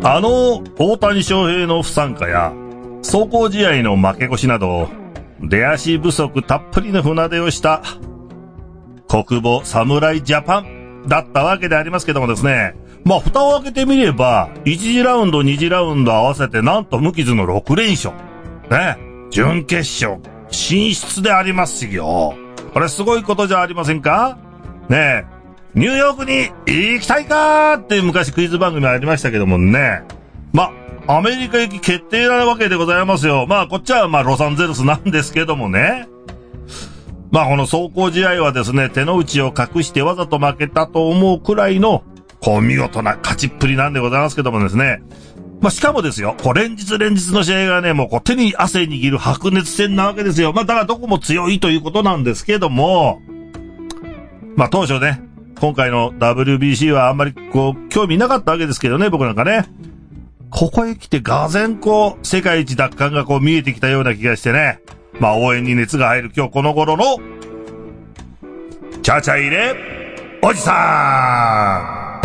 大谷翔平の不参加や、壮行試合の負け越しなど、出足不足たっぷりの船出をした、国母侍ジャパンだったわけでありますけどもですね。まあ、蓋を開けてみれば、1次ラウンド、2次ラウンド合わせてなんと無傷の6連勝。ね。準決勝、進出でありますよ。これすごいことじゃありませんか？ねえ。ニューヨークに行きたいかーって昔クイズ番組ありましたけどもね。ま、アメリカ行き決定なわけでございますよ。まあ、こっちはロサンゼルスなんですけどもね。まあ、この壮行試合はですね、手の内を隠してわざと負けたと思うくらいの、見事な勝ちっぷりなんでございますけどもですね。まあ、しかもですよ、連日の試合がね、もう手に汗握る白熱戦なわけですよ。まあ、だからどこも強いということなんですけども、まあ、当初ね、今回の WBC はあんまり興味なかったわけですけどね、僕なんかね。ここへ来てがぜん世界一奪還が見えてきたような気がしてね。まあ、応援に熱が入る今日この頃の、チャチャ入れ、おじさん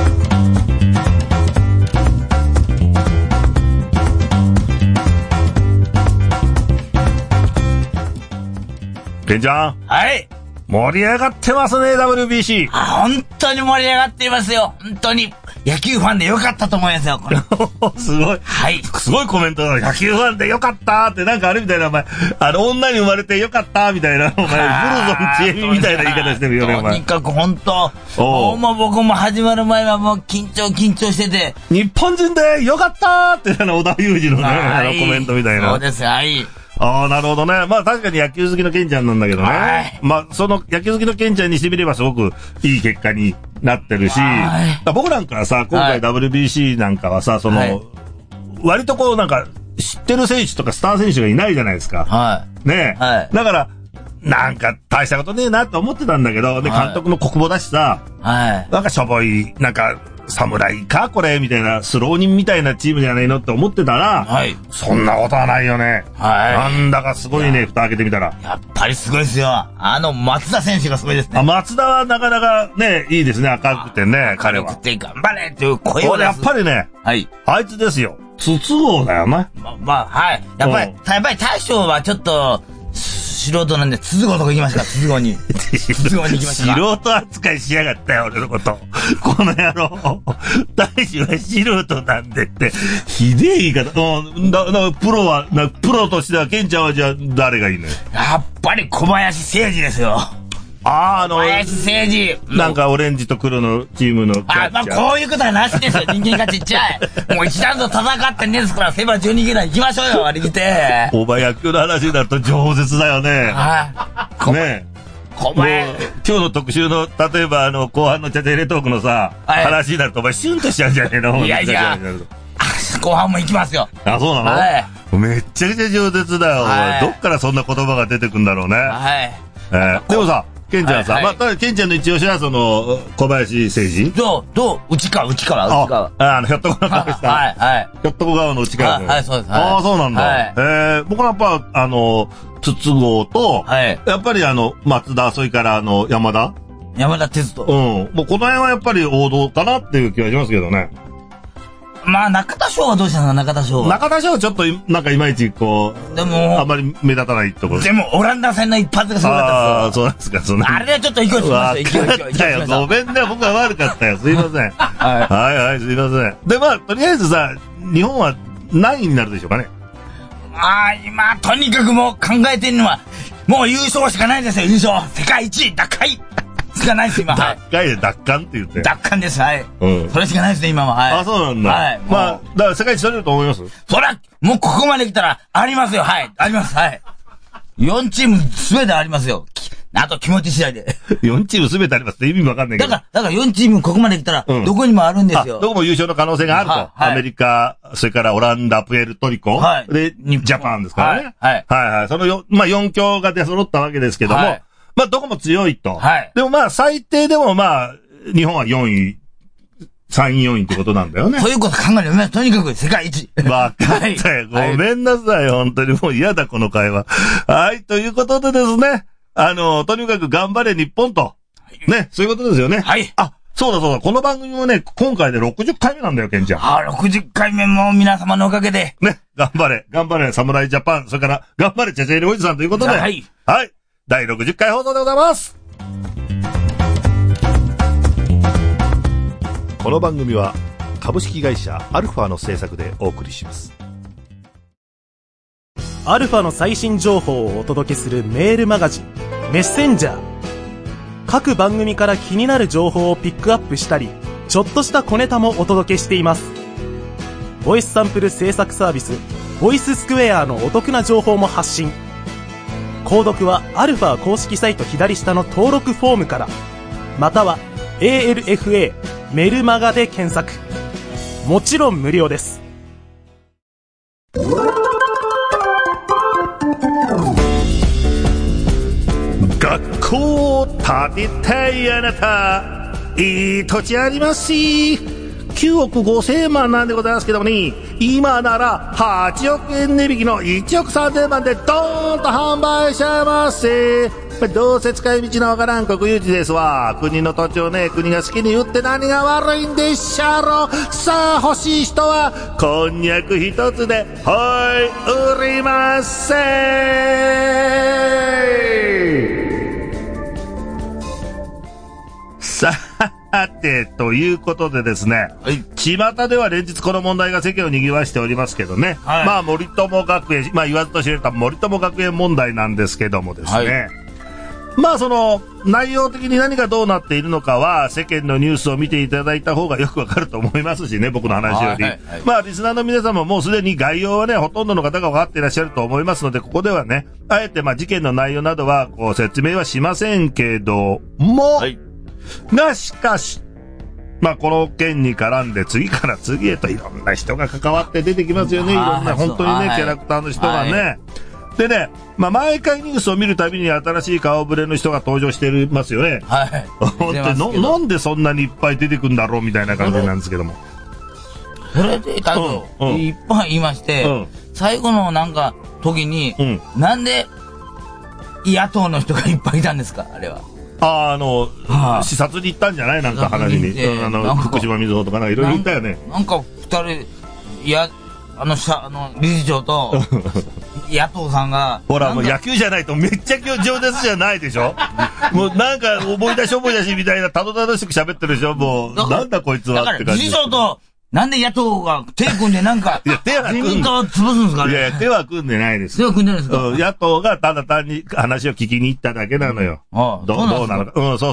ケンちゃん。 はい。 盛り上がってますね、WBC。 本当に盛り上がっていますよ。本当に。野球ファンでよかったと思いますよ、これ。 すごい。 はい。 すごいコメントだ。野球ファンでよかったってなんかあるみたいな、お前。女に生まれてよかったみたいな、お前、ブルゾンちえみみたいな言い方してるよね、お前。 とにかく本当。もう僕も始まる前はもう緊張してて。 日本人でよかったって小田裕二のね、コメントみたいな。 そうです、はい。 ああ、なるほどね。まあ確かに野球好きのケンちゃんなんだけどね。 はい。 まあその野球好きのケンちゃんにしてみればすごくいい結果になってるし、僕なんかはさ、今回 WBC なんかはさ、割と知ってる選手とかスター選手がいないじゃないですか。 はい。 ねえ。はい。だから、なんか大したことねえなと思ってたんだけど、で、監督の国母だしさ、はい。なんかしょぼい、侍かこれみたいな、スロー人みたいなチームじゃないのって思ってたら、はい。そんなことはないよね。はい。なんだかすごいね、蓋開けてみたら。 やっぱりすごいですよ。松田選手がすごいですね。 松田はなかなかね、いいですね、明るくてね、彼は。 明るくて頑張れっていう声を出す。 やっぱりね、はい。あいつですよ。筒香だよね。 はい。やっぱり大将はちょっと、素人なんで、筒香とか行きましたか、筒香に。筒香に行きましたか。 素人扱いしやがったよ、俺のこと。この野郎。大使は素人なんでって。ひでえ言い方。プロとしては、ケンちゃんはじゃあ誰がいいのよ。 やっぱり小林誠司ですよ。小林誠司。 なんかオレンジと黒のチームのキャッチャー。 こういうことはなしですよ。人間がちっちゃい。もう一段と戦ってんですから、セバ12ゲー行きましょうよ、割り切って。 お前野球の話になると饒舌だよね。 はい。ねえ。 今日の特集の、例えば後半のチャチャ入れトークのさ、話になるとお前シュンとしちゃうんじゃねえの？ いやいや。後半も行きますよ。 あ、そうなの？はい。めっちゃくちゃ饒舌だよ。どっからそんな言葉が出てくんだろうね。はい。でもさ、ケンちゃんさ、まあ、ケンちゃんの一押しは小林誠司？ 内川。 ひょっとこの顔した。はい。ひょっとこ顔の内川君。 はい、そうです。 ああ、そうなんだ。僕はやっぱ、筒香と、やっぱり松田、それから山田哲人。 もうこの辺はやっぱり王道かなっていう気がしますけどね。 まあ、中田翔はどうしたの？中田翔は。 中田翔はちょっと、なんかいまいちでも、あんまり目立たないところ。 でも、オランダ戦の一発がすごかったですよ。 ああ、そうなんですか、そんな。 あれはちょっと勢いつきましたよ。ごめんね、僕は悪かったよ。すいません。はい、すいません。で、まあ、とりあえずさ、日本は何位になるでしょうかね。 今、とにかくもう考えてるのは、もう優勝しかないですよ、優勝。世界一位、奪回しかないです、今。 奪回で奪還って言って。 奪還です、はい。それしかないですね、今は。はい。 あ、そうなんだ。はい。まあ、だから世界一取れると思います？ そりゃ、もうここまで来たら、ありますよ、はい。あります、はい。4チームすべてありますよ。あと気持ち次第で。 4チームすべてありますって意味わかんないけど。 だから4チームここまで来たら、どこにもあるんですよ。 どこも優勝の可能性があると。アメリカ、それからオランダ、プエルトリコ。で、ジャパンですからね。はい。その4強が出揃ったわけですけども、まあ、どこも強いと。でもまあ、最低でもまあ、日本は4位。3位、4位ってことなんだよね。 そういうこと考えるよ。とにかく世界一。 わかったよ。ごめんなさい。本当にもう嫌だ、この会話。はい。ということでですね。とにかく頑張れ日本と。ね。そういうことですよね。 はい。 そうだそうだ、この番組もね、今回で60回目なんだよ、ケンちゃん。 60回目も皆様のおかげで。 ね、頑張れ、侍ジャパン、それから、頑張れ、チャチャイレおじさんということで。 はい。 はい。第60回放送でございます。この番組は、株式会社アルファの制作でお送りします。 アルファの最新情報をお届けするメールマガジン、メッセンジャー。各番組から気になる情報をピックアップしたり、ちょっとした小ネタもお届けしています。ボイスサンプル制作サービス、ボイススクエアのお得な情報も発信。購読はアルファ公式サイト左下の登録フォームから、または ALFA メルマガで検索。もちろん無料です。 学校を建てたいあなた、いい土地ありますし、9億5000万なんでございますけどもね、今なら8億円値引きの1億3000万でドーンと販売しちゃいますし、どうせ使い道のわからん国有地ですわ。国の土地をね、国が好きに売って何が悪いんでしゃろ。さあ欲しい人はこんにゃく一つで売りません。さて、ということでですね、はい、巷では連日この問題が世間を賑わしておりますけどね、はい、まあ森友学園、まあ言わずと知れた森友学園問題なんですけどもですね、はい、まあその内容的に何がどうなっているのかは世間のニュースを見ていただいた方がよくわかると思いますしね、僕の話より、はいはいはい、まあリスナーの皆様もうすでに概要はね、ほとんどの方が分かっていらっしゃると思いますので、ここではね、あえてまあ事件の内容などはこう説明はしませんけども、はい、がしかし、まあこの件に絡んで次から次へといろんな人が関わって出てきますよね。いろんな本当にね、キャラクターの人がね、はい、でね、まあ毎回ニュースを見るたびに新しい顔ぶれの人が登場してますよね。はい。なんでそんなにいっぱい出てくんだろうみたいな感じなんですけども。 それで多分、いっぱいいまして、最後のなんか時に、なんで野党の人がいっぱいいたんですか、あれは。 視察に行ったんじゃないなんか話に。福島みずほとかなんかいろいろ言ったよね。 なんか二人、理事長と、野党さんが。 ほら、もう野球じゃないとめっちゃ上手じゃないでしょもうなんか思い出しみたいなたどたどしく喋ってるでしょもう、なんだこいつはって感じ。 理事長と、なんで野党が手組んでなんか、自民党を潰すんですかね。 いや、手は組んでないです。 手は組んでないですか。 野党がただ単に話を聞きに行っただけなのよ。どうなのか。そう。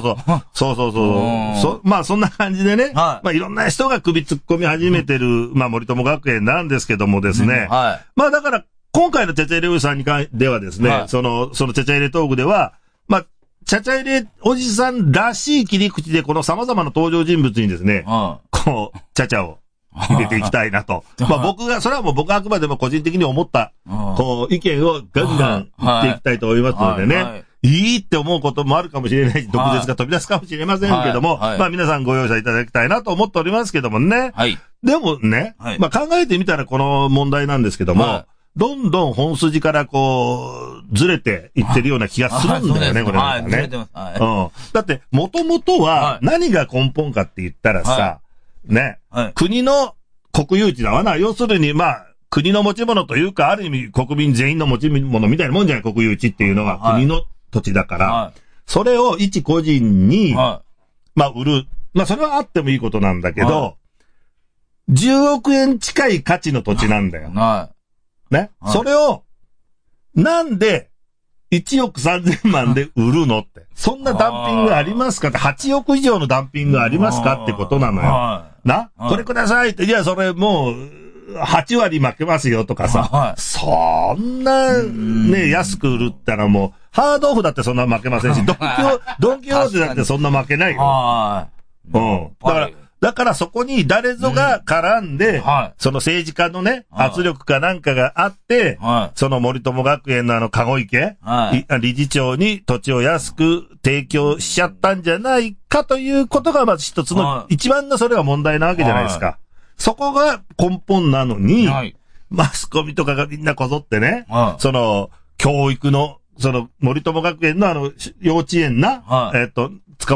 まあそんな感じでね、まあいろんな人が首突っ込み始めてる、まあ森友学園なんですけどもですね。まあだから、今回のチャチャイレおじさんに関してはですね、そのチャチャイレトークでは、まあ、チャチャイレおじさんらしい切り口でこの様々な登場人物にですね、こう、チャチャを入れていきたいなと。まあそれはもう僕はあくまでも個人的に思った、こう、意見をガンガン言っていきたいと思いますのでね。いいって思うこともあるかもしれないし、毒舌が飛び出すかもしれませんけども、まあ皆さんご容赦いただきたいなと思っておりますけどもね。でもね、まあ考えてみたらこの問題なんですけども、どんどん本筋からこう、ずれていってるような気がするんだよね、これなんかね。だって、もともとは何が根本かって言ったらさ、ね、国の国有地だわな。要するに、まあ、国の持ち物というか、ある意味国民全員の持ち物みたいなもんじゃない、国有地っていうのは国の土地だから、それを一個人に、まあ、売る。まあ、それはあってもいいことなんだけど、10億円近い価値の土地なんだよ。ね。それを、なんで、1億3000万で売るのって。そんなダンピングありますかって、8億以上のダンピングありますかってことなのよ。な、これくださいって、いや、それもう、8割負けますよとかさ、そんな、ね、安く売るったらもう、ハードオフだってそんな負けませんし、ドンキホーテだってそんな負けないよ。だからそこに誰ぞが絡んで、その政治家のね、圧力かなんかがあって、その森友学園の籠池、理事長に土地を安く提供しちゃったんじゃないかということがまず一つの、一番のそれは問題なわけじゃないですか。そこが根本なのに、マスコミとかがみんなこぞってね、その、教育の、その、森友学園の幼稚園な、塚本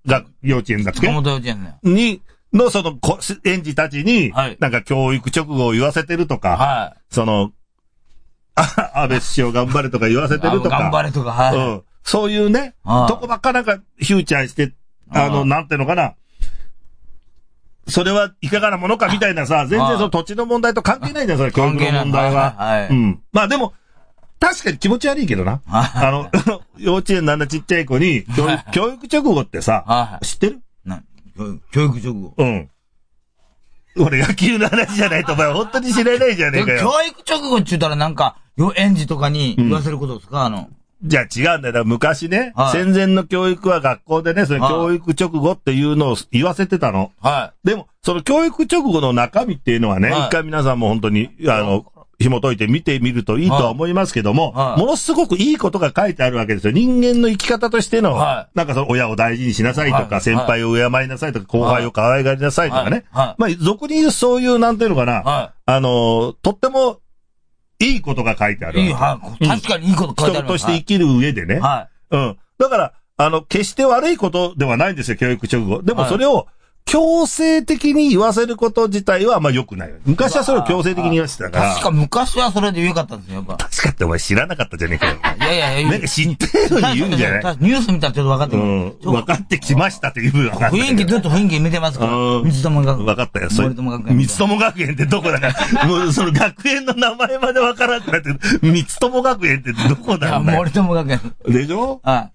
幼稚園だっけ？ 塚本幼稚園だよ。 のその園児たちに、なんか教育直後を言わせてるとか、その、安倍首相頑張れとか言わせてるとか。 頑張れとか、 うん。そういうね、とこばっかなんかフューチャーして、なんていうのかな。それはいかがなものかみたいなさ、全然その土地の問題と関係ないじゃん、それ、教育の問題は。うん。まあでも、確かに気持ち悪いけどな。幼稚園のあんなちっちゃい子に、教育直後ってさ、知ってる？ 教育直後。 うん。俺野球の話じゃないとお前本当に知らないじゃねえかよ。 教育直後って言ったらなんか、園児とかに言わせることですか？ じゃあ違うんだよ。昔ね、戦前の教育は学校でね、その教育直後っていうのを言わせてたの。でも、その教育直後の中身っていうのはね、一回皆さんも本当に、紐解いて見てみるといいとは思いますけども、ものすごくいいことが書いてあるわけですよ。人間の生き方としての、なんかその親を大事にしなさいとか、先輩を敬いなさいとか、後輩を可愛がりなさいとかね。まあ、俗に言うそういう、なんていうのかな、とっても、いいことが書いてある。 確かにいいこと書いてある。 人として生きる上でね。うん。だから、決して悪いことではないんですよ、教育直後。でもそれを、強制的に言わせること自体は、まあ良くない。昔はそれを強制的に言わせてたから。 確か昔はそれで良かったんですよ、やっぱ。 確かってお前知らなかったじゃねえかよ。 いや。 なんか知ってるのに言うんじゃない？ ニュース見たらちょっと分かってくる。 分かってきましたっていう分分かった。 ずっと雰囲気見てますから。水友学園。 分かったよ。水友学園ってどこだか。もうその学園の名前まで分からなくなって、水友学園ってどこだろうね。 森友学園。 でしょ？はい。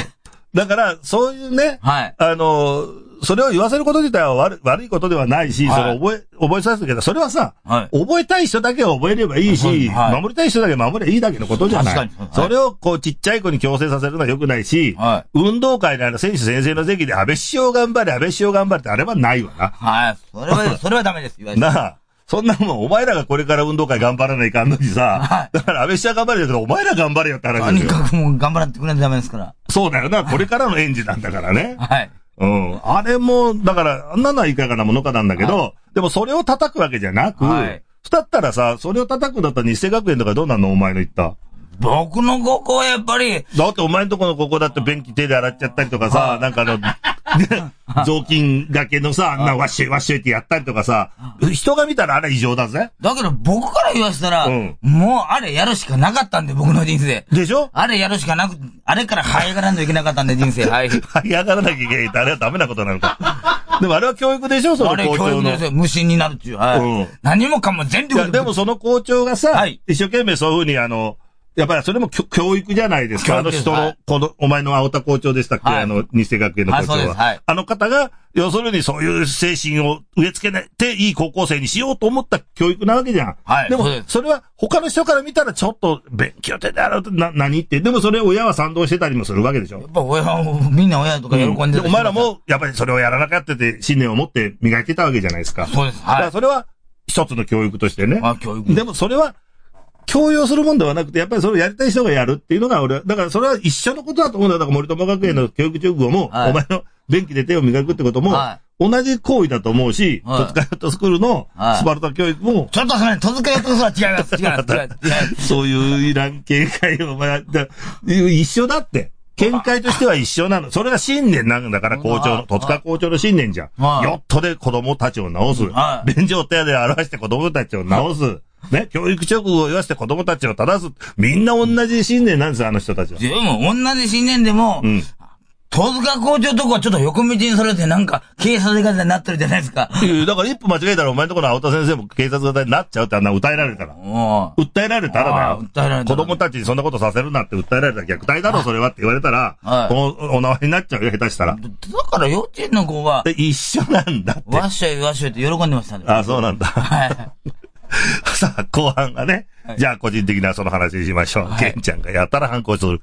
だから、そういうね、それを言わせること自体は悪いことではないし、その覚えさせるけど、それはさ、覚えたい人だけは覚えればいいし、守りたい人だけ守ればいいだけのことじゃない。それをこうちっちゃい子に強制させるのは良くないし、運動会の選手先生の席で安倍首相頑張れってあれはないわな。 はい。それはダメです。 なあ。そんなもん、お前らがこれから運動会頑張らないかんのにさ、だから安倍首相頑張れよけど、お前ら頑張れよって話ですよ。 とにかくもう頑張らってくれないとダメですから。 そうだよな、これからの園児なんだからね。うん。あれも、だから、あんなのはいかがなものかなんだけど、でもそれを叩くわけじゃなく、だったらさ、それを叩くんだったら日生学園とかどうなんのお前の言った。 僕の高校はやっぱり。 だってお前のとこの高校だって便器手で洗っちゃったりとかさ、なんか雑巾がけのさ、あんなワッシュってやったりとかさ、人が見たらあれ異常だぜ。 だけど僕から言わせたら、もうあれやるしかなかったんで、僕の人生。 でしょ？ あれやるしかなく、あれから這い上がらないといけなかったんで、人生。はい。 這い上がらなきゃいけないってあれはダメなことなのか。でもあれは教育でしょ？その校長の。あれ教育ですよ。 無心になるっていう。何もかも全力で。でもその校長がさ、一生懸命そういうふうにやっぱりそれも教育じゃないですか。人の、お前の青田校長でしたっけ？日生学園の校長は。あの方が、要するにそういう精神を植え付けていい高校生にしようと思った教育なわけじゃん。でも、それは他の人から見たらちょっと勉強手であると何って。でもそれ親は賛同してたりもするわけでしょ。 やっぱみんな親とか喜んでお前らも、やっぱりそれをやらなかったって信念を持って磨いてたわけじゃないですか。 そうです。 だからそれは一つの教育としてね。 教育。 でもそれは、強要するもんではなくて、やっぱりそれをやりたい人がやるっていうのがだからそれは一緒のことだと思うんだよ。だから森友学園の教育直後も、お前の便器で手を磨くってことも、同じ行為だと思うし、戸塚ヨットスクールのスパルタ教育も。 ちょっとそれ、戸塚ヨットスクールは違います。 そういういらん見解を、一緒だって。見解としては一緒なの。それが信念なんだから、戸塚校長の信念じゃん。ヨットで子供たちを治す。便所を手で表して子供たちを治す。ね、教育直後を言わせて子供たちを正す。みんな同じ信念なんですよ、あの人たちは。 でも、同じ信念でも、戸塚校長とこはちょっと横道にそれてなんか、警察型になってるじゃないですか。 だから一歩間違えたらお前のところの青田先生も警察型になっちゃうってあんな訴えられたら。訴えられたらだよ。訴えられたら。子供たちにそんなことさせるなって訴えられたら虐待だろ、それはって言われたら、お縄になっちゃうよ、下手したら。だから幼稚園の子は。 一緒なんだって。 わっしょいって喜んでましたね。 あ、そうなんだ。はい。さあ、後半がね。じゃあ、個人的なその話にしましょう。ケンちゃんがやたら反抗する。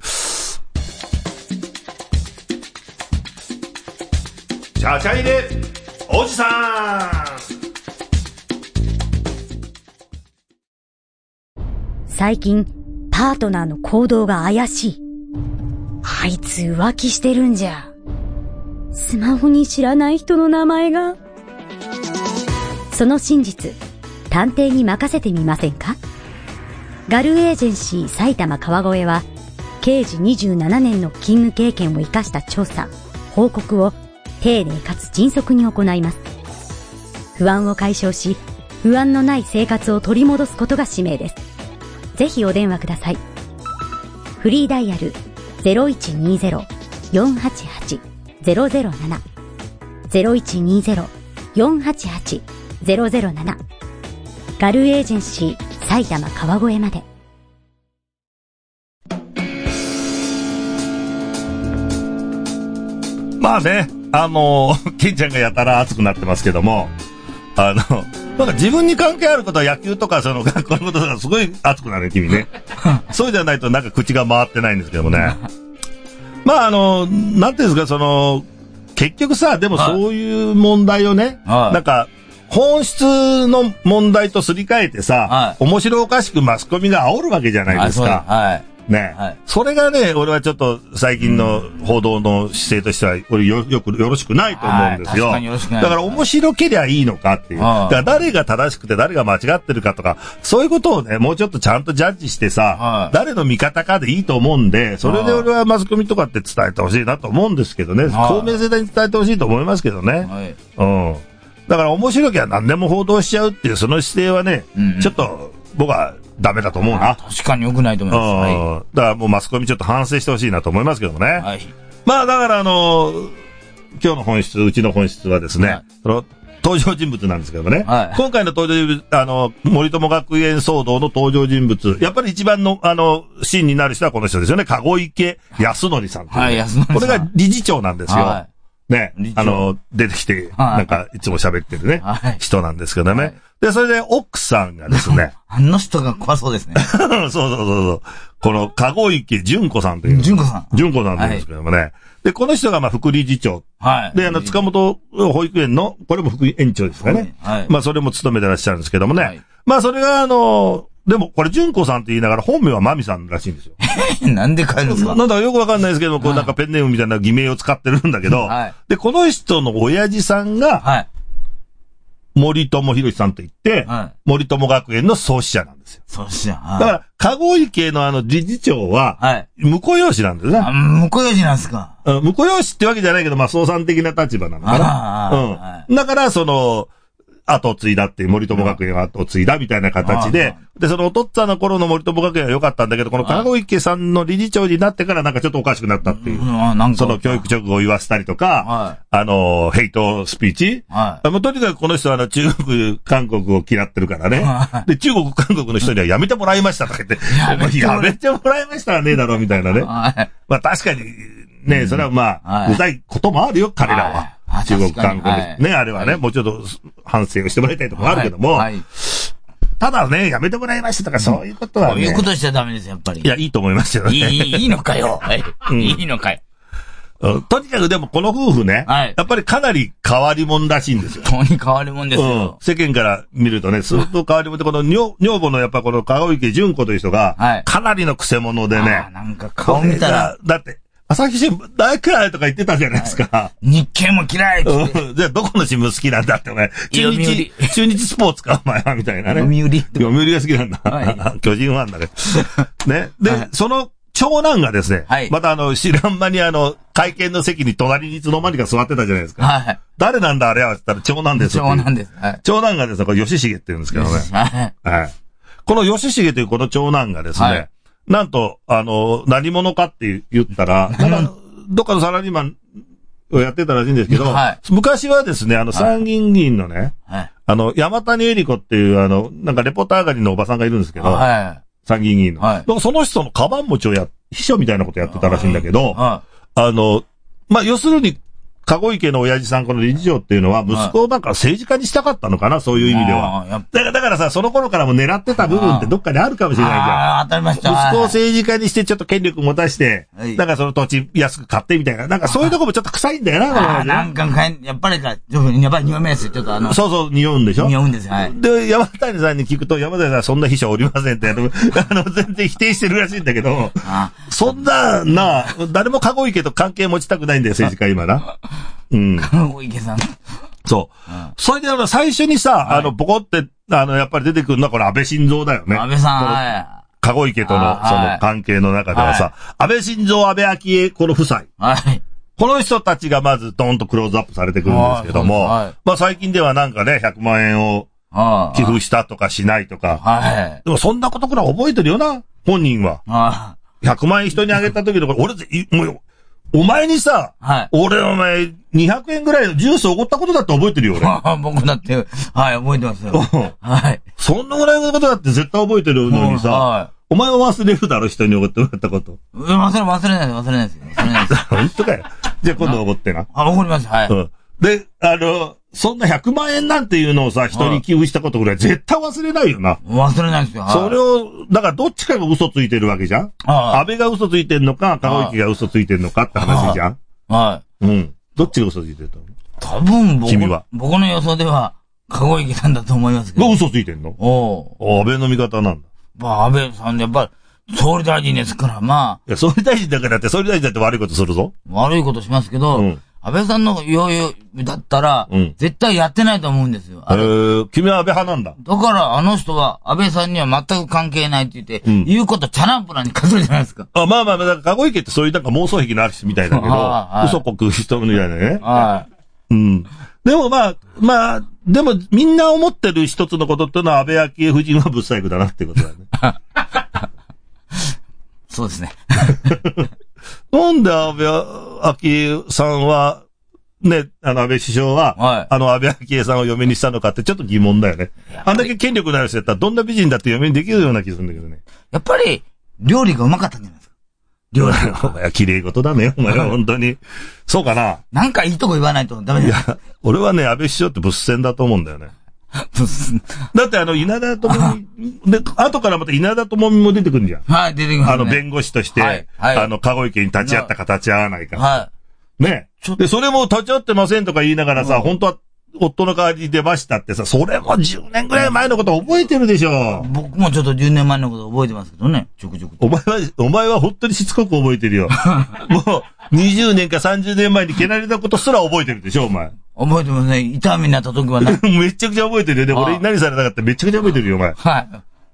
ちゃちゃ入れ、おじさん。最近、パートナーの行動が怪しい。あいつ浮気してるんじゃ。スマホに知らない人の名前が。その真実。探偵に任せてみませんか？ガルエージェンシー埼玉川越は刑事27年の勤務経験を生かした調査、 報告を丁寧かつ迅速に行います。不安を解消し、不安のない生活を取り戻すことが使命です。ぜひお電話ください。フリーダイヤル 0120-488-007 0120-488-007 ガルエージェンシー埼玉川越まで。 まあね、ケンちゃんがやたら熱くなってますけども、なんか自分に関係あることは野球とかその学校のこととかすごい熱くなるね、君ね。そうじゃないとなんか口が回ってないんですけどもね。まあなんていうんですか、結局さ、でもそういう問題をね、なんか、本質の問題とすり替えてさ、面白おかしくマスコミが煽るわけじゃないですか。ね、それがね、俺はちょっと最近の報道の姿勢としては、俺よろしくないと思うんですよ。だから面白けりゃいいのかっていう。だから誰が正しくて誰が間違ってるかとか、そういうことをね、もうちょっとちゃんとジャッジしてさ、誰の味方かでいいと思うんで、それで俺はマスコミとかって伝えてほしいなと思うんですけどね。公明正大に伝えてほしいと思いますけどね。だから面白きゃ何でも報道しちゃうっていうその姿勢はね、ちょっと僕はダメだと思うな。 確かに良くないと思います。だからもうマスコミちょっと反省してほしいなと思いますけどもね。まあだから今日の本質、うちの本質はですね、登場人物なんですけどもね。今回の登場人物、森友学園騒動の登場人物、やっぱり一番のシーンになる人はこの人ですよね。籠池康則さん。これが理事長なんですよ。ね、出てきて、なんか、いつも喋ってるね、人なんですけどね。で、それで、奥さんがですね。 あの人が怖そうですね。 そう。この、籠池純子さんという。純子さんというんですけどもね。で、この人が、副理事長。で、塚本保育園の、これも副園長ですかね。まあ、それも務めてらっしゃるんですけどもね。まあ、それが、でも、これ、純子さんって言いながら、本名はまみさんらしいんですよ。 なんで変えるんですか？ なんだかよくわかんないですけども、こうなんかペンネームみたいな偽名を使ってるんだけど、で、この人の親父さんが、森友博さんと言って、森友学園の創始者なんですよ。 創始者。 だから、籠池の理事長は、婿養子なんですね。 婿養子なんですか？ 婿養子ってわけじゃないけど、まあ、創産的な立場なのかな。だから、後を継いだっていう、森友学園は後を継いだみたいな形で、で、そのお父っつぁんの頃の森友学園は良かったんだけど、この籠池さんの理事長になってからなんかちょっとおかしくなったっていう。その教育直後を言わせたりとか、ヘイトスピーチ。とにかくこの人は中国、韓国を嫌ってるからね。で、中国、韓国の人にはやめてもらいましたとか言って、やめてもらいましたはねえだろうみたいなね。まあ確かに、ね、それはまあ、うざいこともあるよ、彼らは。中国、韓国ね、あれはね、もうちょっと反省をしてもらいたいところあるけども、ただね、やめてもらいましたとか、そういうことはね。 そういうことしちゃダメです、やっぱり。 いや、いいと思いますよね。 いいのかよ。いいのかよ。 とにかくでもこの夫婦ね、やっぱりかなり変わり者らしいんですよ。 本当に変わり者ですよ。 世間から見るとね、相当変わり者で、この女房のやっぱこの籠池純子という人が、かなりの癖者でね。 なんか顔見たら。 だって、朝日新聞大嫌いとか言ってたじゃないですか。 日経も嫌いって。 じゃあどこの新聞好きなんだってお前。中日スポーツかお前はみたいなね。読売が好きなんだ。巨人ファンだけど。ね。で、その長男がですね、また知らん間に会見の席に隣にいつの間にか座ってたじゃないですか。誰なんだあれはって言ったら長男です。 長男です。 長男がですね、これ吉重って言うんですけどね。この吉重というこの長男がですね、なんと、何者かって言ったら、どっかのサラリーマンをやってたらしいんですけど、昔はですね、参議院議員のね、山谷恵理子っていうなんかレポーター上がりのおばさんがいるんですけど、参議院議員の。その人のカバン持ちを秘書みたいなことやってたらしいんだけど、まあ、要するに、籠池の親父さん、この理事長っていうのは、息子をなんか政治家にしたかったのかな、そういう意味では。だからさ、その頃からも狙ってた部分ってどっかにあるかもしれないじゃん。 当たりました。 息子を政治家にしてちょっと権力持たして、なんかその土地安く買ってみたいな、なんかそういうとこもちょっと臭いんだよな、 なんかやっぱり匂めですよ、ちょっとそう、匂うんでしょ？ 匂うんです、はい。 で、山谷さんに聞くと、山谷さんそんな秘書おりませんって、全然否定してるらしいんだけど、そんな、誰も籠池と関係持ちたくないんだよ、政治家今な。 籠池さん。 そう。それで最初にさ、ボコって、やっぱり出てくるのはこれ安倍晋三だよね。 安倍さん、 籠池との、その関係の中ではさ、安倍晋三、安倍昭恵、この夫妻。 この人たちがまずドーンとクローズアップされてくるんですけども、はい、まあ最近ではなんかね、100万円を寄付したとかしないとか、はい、でもそんなことくらい覚えてるよな、本人は。100万円人にあげた時とか、俺、もう、お前にさ、はい、俺お前200円ぐらいのジュースおごったことだって覚えてるよ、俺。 僕だって、はい、覚えてますよ。はい。 そんなぐらいのことだって絶対覚えてるのにさ、はい、お前は忘れるだろ、人におごってもらったこと。 忘れないですよ。 本当かよ。じゃあ今度おごってな。 おごります、はい。うん。 で、そんな100万円なんていうのをさ、人に寄付したことぐらい絶対忘れないよな。 忘れないですよ。はい、 それを、だからどっちかが嘘ついてるわけじゃん。安倍が嘘ついてんのか、籠池が嘘ついてんのかって話じゃん。はい。うん。どっちが嘘ついてると思う？多分僕の予想では、籠池さんだと思いますけど。 嘘ついてんの？安倍の味方なんだ。 まあ、安倍さんでやっぱり、総理大臣ですから、まあ。 いや、総理大臣だからって、総理大臣だって悪いことするぞ。 悪いことしますけど、安倍さんの余裕だったら、絶対やってないと思うんですよ。 君は安倍派なんだ。 だからあの人は安倍さんには全く関係ないって言って、言うことチャランプラに数えるじゃないですか。 まあ、だから籠池ってそういうなんか妄想癖のある人みたいだけど、嘘こく人みたいなね。はい。うん。でもでもみんな思ってる一つのことっていうのは安倍昭恵夫人はブサイクだなってことだね。 そうですね。 なんで安倍昭恵さんは、ね、安倍首相は、はい、安倍昭恵さんを嫁にしたのかってちょっと疑問だよね。あんだけ権力のある人だったらどんな美人だって嫁にできるような気がするんだけどね。 やっぱり、料理がうまかったんじゃないですか。料理が。 お前は綺麗事だね、お前は本当に。そうかな。 なんかいいとこ言わないとダメだよ。いや、 俺はね、安倍首相って物戦だと思うんだよね。だって稲田朋美、で、後からまた稲田朋美も出てくるんじゃん。 はい、出てきます、ね。 弁護士として、はい、籠池に立ち会ったか立ち会わないか。はい。ね。で、それも立ち会ってませんとか言いながらさ、本当は、夫の代わりに出ましたってさ、それも10年ぐらい前のこと覚えてるでしょ。 僕もちょっと10年前のこと覚えてますけどね、ちょくちょく。 お前は本当にしつこく覚えてるよ。もう、20年か30年前に蹴られたことすら覚えてるでしょ、お前。 覚えてますね。痛みになった時はね。 めちゃくちゃ覚えてるよね。俺に何されたかってめちゃくちゃ覚えてるよ、お前。はい。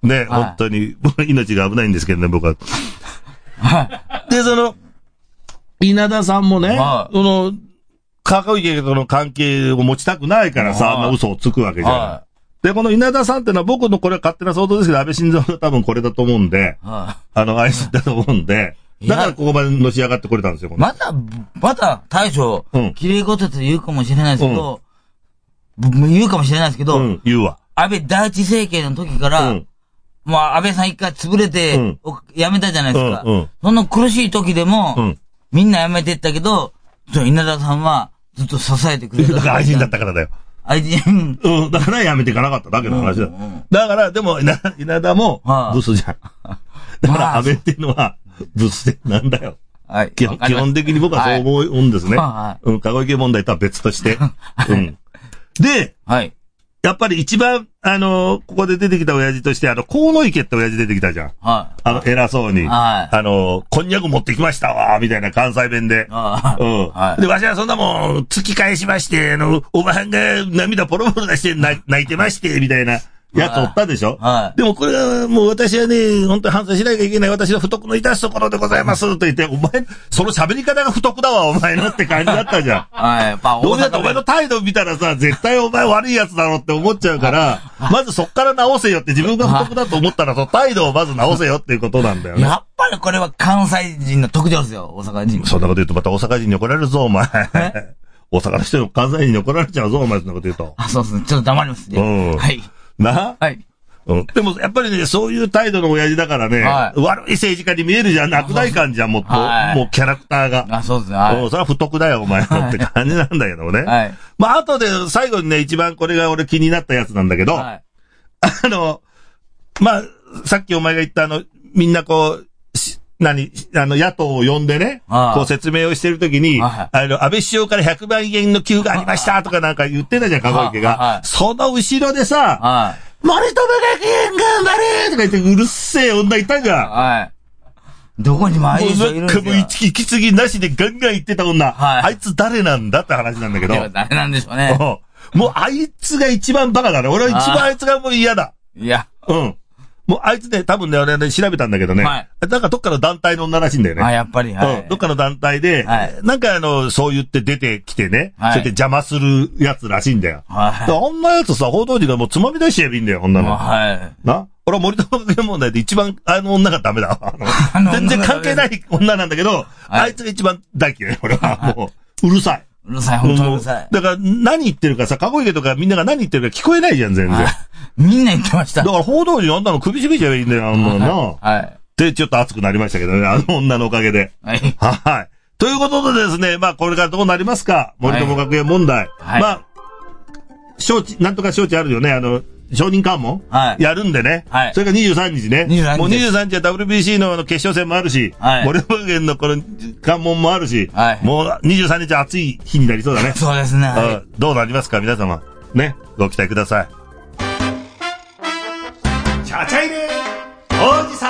ね、本当に、命が危ないんですけどね、僕は。はい。で、稲田さんもね、籠池との関係を持ちたくないからさ、嘘をつくわけじゃない。はい、で、この稲田さんってのは僕のこれは勝手な想像ですけど、安倍晋三が多分これだと思うんで、はい、あいつだと思うんで、だからここまでのし上がってこれたんですよ。 まだ大将、綺麗事と言うかもしれないですけど、言うかもしれないですけど、 言うわ。 安倍第一政権の時から、もう安倍さん一回潰れて、辞めたじゃないですか。その苦しい時でも、みんな辞めてったけど、稲田さんはずっと支えてくれた。 だから愛人だったからだよ。 愛人。 だから辞めていかなかっただけの話だ。だから、でも、稲田も、ブスじゃん。だから、安倍っていうのは、ブスでなんだよ。はい。基本的に僕はそう思うんですね。はい。籠池問題とは別として。で、はい。やっぱり一番、ここで出てきた親父として、河池って親父出てきたじゃん。はい。偉そうに。はい。こんにゃく持ってきましたわ、みたいな関西弁で。はい。で、わしはそんなもん、突き返しまして、おばはんが涙ポロポロ出して泣いてまして、みたいな。やつおったでしょ。はい。でもこれはもう私はね、本当に反省しなきゃいけない私の不徳の致すところでございますと言って、お前、その喋り方が不徳だわ、お前のって感じだったじゃん。はい。やっぱどうだってお前の態度見たらさ、絶対お前悪いやつだろって思っちゃうから、まずそっから直せよって自分が不徳だと思ったら、その態度をまず直せよっていうことなんだよね。 やっぱりこれは関西人の特徴ですよ、大阪人。 そんなこと言うとまた大阪人に怒られるぞ、お前。大阪の人の関西人に怒られちゃうぞ、お前そんなこと言うと。 そうですね。ちょっと黙りますね。はい。 な？はい。でも、やっぱりね、そういう態度の親父だからね、はい、悪い政治家に見えるじゃん、悪大感じゃん、もうキャラクターが。 あ、そうですね。はい、 それは不徳だよ、お前のって感じなんだけどね。はい。まあ、後で、最後にね、一番これが俺気になったやつなんだけど、はい、まあ、さっきお前が言ったみんなこう、野党を呼んでね、こう説明をしてるときに、安倍首相から100万円の給付がありましたとかなんか言ってたじゃん、籠池が。その後ろでさ、森友学園頑張れとか言ってうるせえ女いたじゃん。はい。 どこにもあいついるんですよ。 もう息継ぎなしでガンガン言ってた女。はい。あいつ誰なんだって話なんだけど。 誰なんでしょうね。 もうあいつが一番バカだね。俺は一番あいつがもう嫌だ。 いや。 うん。 もうあいつね、多分ね、俺ね、調べたんだけどね。はい。なんかどっかの団体の女らしいんだよね。 あ、やっぱり、はい。 うん。どっかの団体で、はい。なんかそう言って出てきてね。はい。そうやって邪魔するやつらしいんだよ。はい。あんなやつさ、報道陣がもうつまみ出しちゃえばいいんだよ、こんなの。はい。な？俺は森友学園問題で一番女がダメだ。全然関係ない女なんだけど、はい、あいつが一番大嫌い、俺は。もう、うるさい。 うるさい、本当うるさい。 だから何言ってるかさ、籠池とかみんなが何言ってるか聞こえないじゃん、全然。 みんな言ってました。 だから報道陣あんなの首絞めちゃえばいいんだよ、あんなのな。はい。で、ちょっと熱くなりましたけどね、あの女のおかげで。はい。はい。ということでですね、まあこれからどうなりますか、森友学園問題。はい。まあ、なんとか招致あるよね、承認喚問、はい、やるんでね。はい。それから23日ね。23日。もう23日は WBC の決勝戦もあるし、はい。森友学園のこの喚問もあるし、はい。もう23日は暑い日になりそうだね。 そうですね。はい。 どうなりますか、皆様。ね。ご期待ください。ちゃちゃいねおじさ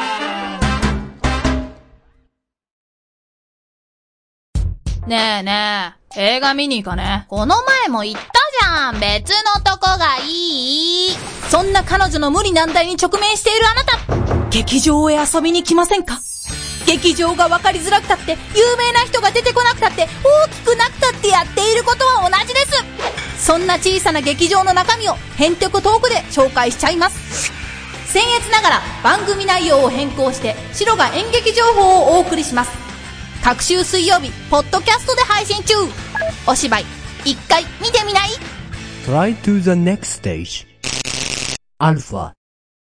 ん。ねえねえ、映画見に行かね。この前も言ったじゃん。別のとこがいい。そんな彼女の無理難題に直面しているあなた、劇場へ遊びに来ませんか？劇場が分かりづらくたって、有名な人が出てこなくたって、大きくなくたってやっていることは同じです。そんな小さな劇場の中身をヘンテコトークで紹介しちゃいます。僭越ながら番組内容を変更して白が演劇情報をお送りします。各週水曜日ポッドキャストで配信中。お芝居一回見てみない？ Try to the next stage. アルファ。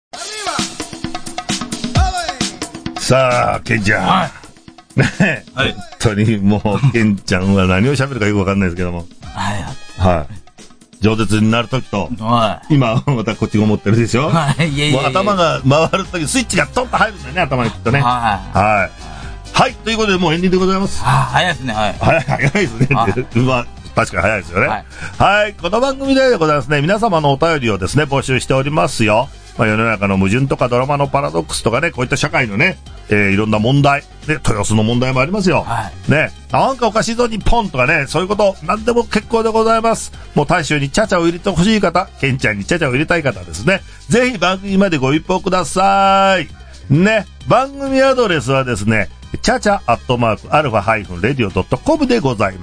さあケンちゃん、はい、ねえ、はい、本当にもうケンちゃんは何を喋るかよくわかんないですけども、はいはい、饒舌になるときと、はい、今またこっちが思ってるでしょ。はい、いえいえいえ、もう頭が回るときスイッチがトンと入るんだよね、頭にきっとね。はいはいはい、ということでもうエンディングでございます。 早いですね。はい、 早いですね。まあ確かに早いですよね。はい、はい、この番組でございますね、皆様のお便りをですね募集しておりますよ。まあ、世の中の矛盾とかドラマのパラドックスとかね、こういった社会のね、いろんな問題、ね、豊洲の問題もありますよ。はい、ね、なんかおかしいぞ日本とかね、そういうこと、なんでも結構でございます。もう大衆にチャチャを入れてほしい方、ケンちゃんにチャチャを入れたい方ですね。ぜひ番組までご一報ください。ね、番組アドレスはですね、チャチャ@alpha-radio.com でございます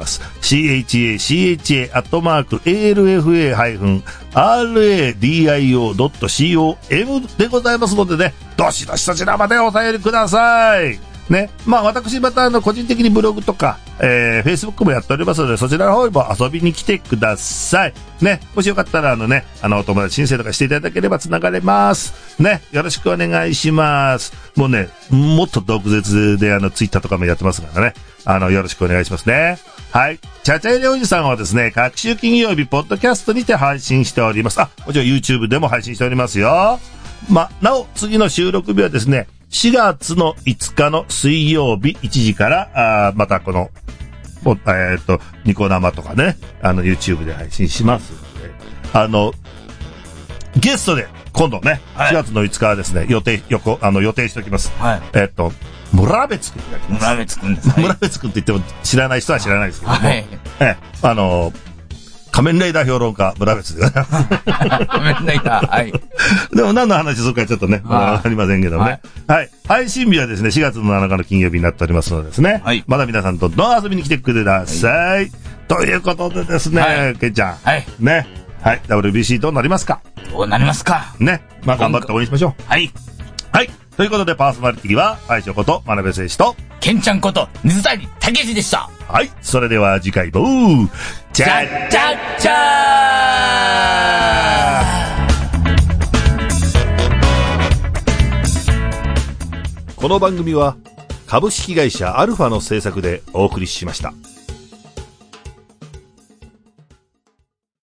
。CHACHA@alpha-radio.com でございますのでね、どしどしそちらまでお便りください。ね。まあ私また個人的にブログとか、Facebook もやっておりますので、そちらの方にも遊びに来てください。ね。もしよかったらお友達申請とかしていただければ繋がれます。ね。よろしくお願いします。もうね、もっと毒舌でTwitter とかもやってますからね。よろしくお願いしますね。はい。チャチャイレおじさんはですね、各週金曜日、ポッドキャストにて配信しております。あ、もちろん YouTube でも配信しておりますよ。なお、次の収録日はですね、4月の5日の水曜日1時から、またこの、ニコ生とかね、YouTube で配信しますので、ゲストで、今度ね、はい、4月の5日はですね、予定しておきます。はい。村別くんが来ます。 村別くんです。 村別くんって言っても知らない人は知らないですけども、はい。仮面ライダー評論家、村別でございます。 仮面ライダー、はい。 でも何の話するかちょっとね、わかりませんけどもね。はい。配信日はですね、4月の7日の金曜日になっておりますのでですね。はい。まだ皆さんどんどん遊びに来てください。はい、ということでですね、はい、ケンちゃん。はい。ね。はい。WBC どうなりますか？ どうなりますか？ ね。まあ頑張って応援しましょう。 はい。 はい。ということでパーソナリティは、愛称こと真鍋誠司と、 ケンちゃんこと水谷武司でした。 はい。それでは次回も、チャッチャッチャー。この番組は株式会社アルファの制作でお送りしました。